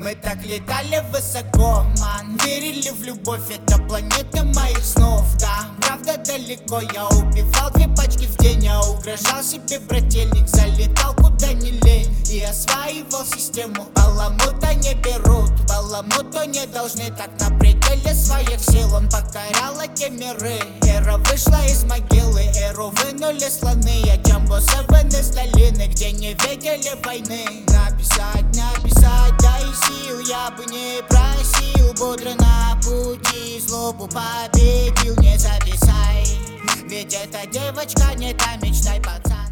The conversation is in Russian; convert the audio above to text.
Мы так летали высоко, ман. Верили в любовь, это планета моих снов. Да, правда далеко, я убивал 2 пачки в день. Я угрожал себе брательник, залетал куда не лень. И осваивал систему, баламута не берут. Баламуту не должны, так на пределе своих сил. Он покорял эти миры. Эра вышла из могилы, эру вынули слоны. Я Джамбо 7 из долины, где не видели войны. Написать, дай сил, я бы не просил. Бодро на пути, злобу победил, не зависай. Ведь эта девочка не та, мечтай, пацан.